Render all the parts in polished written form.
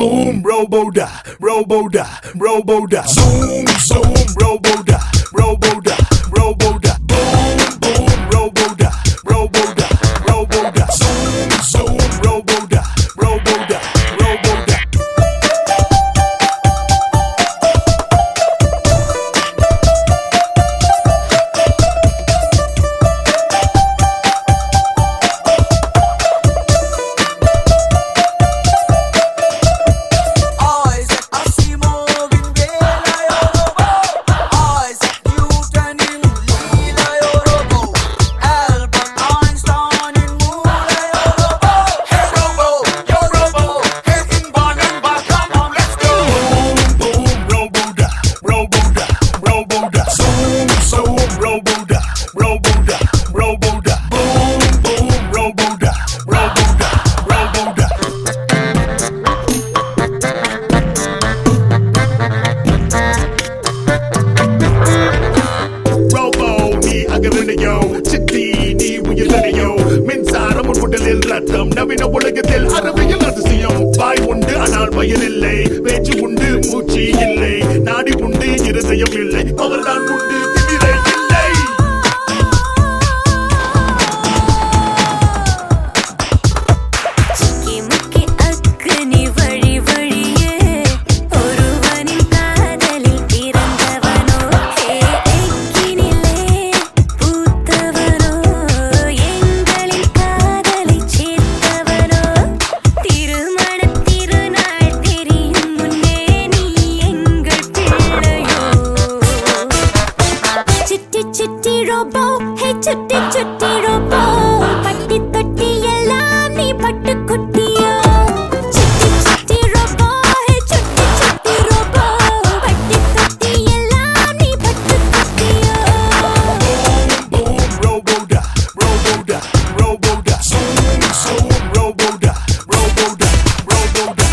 boom, robo-da, robo-da, robo-da. Zoom, zoom, robo-da, robo-da, robo-da. Boom, boom, robo-da, robo-da, robo-da. Zoom, zoom, robo-da, robo-da, robo-da. ரத்தம் நவீன உலகத்தில் அறிவியல் அதிசயம் வாய் உண்டு ஆனால் வயல் இல்லை பேச்சு உண்டு மூச்சு இல்லை நாடி உண்டு இருதயம் இல்லை அவர்தான் உண்டு திமிரை இல்லை சுட்டி சுட்டி ரோபோ பட்டி தொட்டி எல்லாம் நீ பட்டு குட்டியோ சுட்டி சுட்டி ரோபோ சுட்டி சுட்டி ரோபோ பட்டி தொட்டி எல்லாம் நீ பட்டு குட்டியோ boom robo-da robo-da robo-da zoom zoom robo-da robo-da robo-da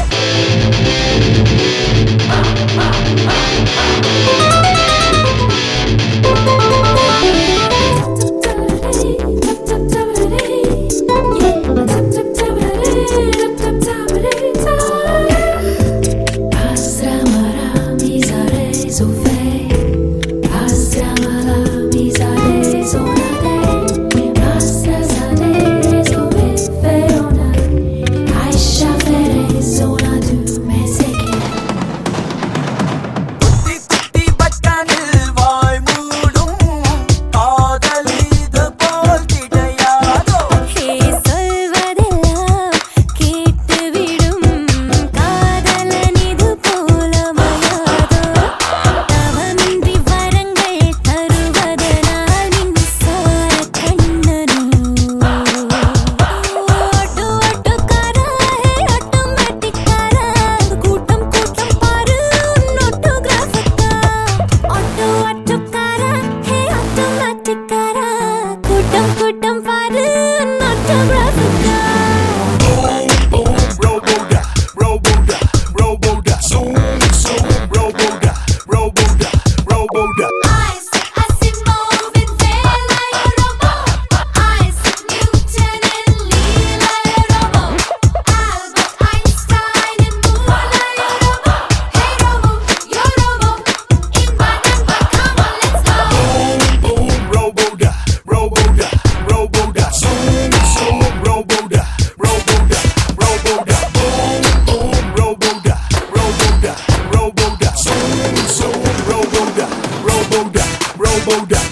robo-da